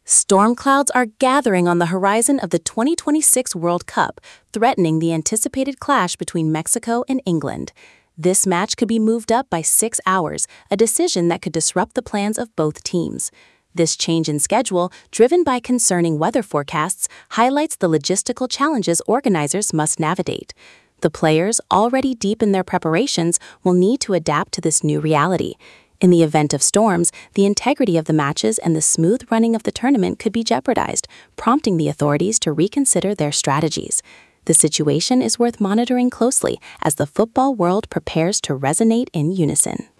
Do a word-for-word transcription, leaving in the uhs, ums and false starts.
Storm clouds are gathering on the horizon of the twenty twenty-six World Cup, threatening the anticipated clash between Mexico and England. This match could be moved up by six hours, a decision that could disrupt the plans of both teams. This change in schedule, driven by concerning weather forecasts, highlights the logistical challenges organizers must navigate. The players, already deep in their preparations, will need to adapt to this new reality. In the event of storms, the integrity of the matches and the smooth running of the tournament could be jeopardized, prompting the authorities to reconsider their strategies. The situation is worth monitoring closely as the football world prepares to resonate in unison.